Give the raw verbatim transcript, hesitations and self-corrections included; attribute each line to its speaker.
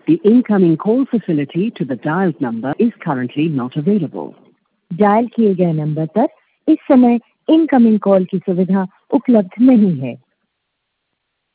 Speaker 1: The incoming call facility to the dialed number is currently not available.
Speaker 2: Dial किए गए number पर इस समय इनकमिंग कॉल की सुविधा उपलब्ध नहीं है.